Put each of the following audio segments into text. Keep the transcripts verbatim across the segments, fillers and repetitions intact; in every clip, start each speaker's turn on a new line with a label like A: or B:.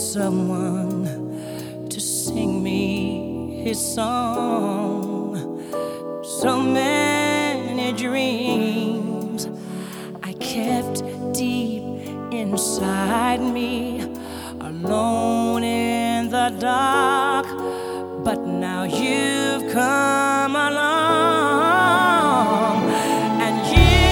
A: someone to sing me his song. So many dreams I kept deep inside me, alone in the dark. But now you've come along, and you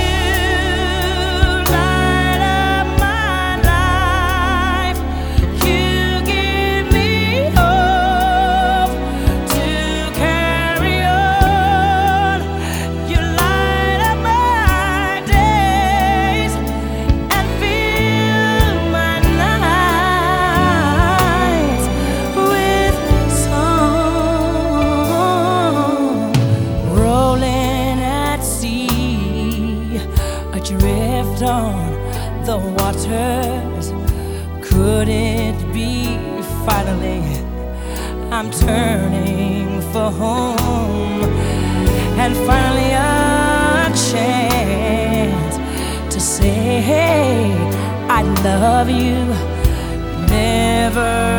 A: light up my life. You give me hope to carry on. You light up my days and fill my nights with song. Rolling at sea, adrift on the waters. Could it be finally I'm turning for home, and finally a chance to say, hey, I love you, never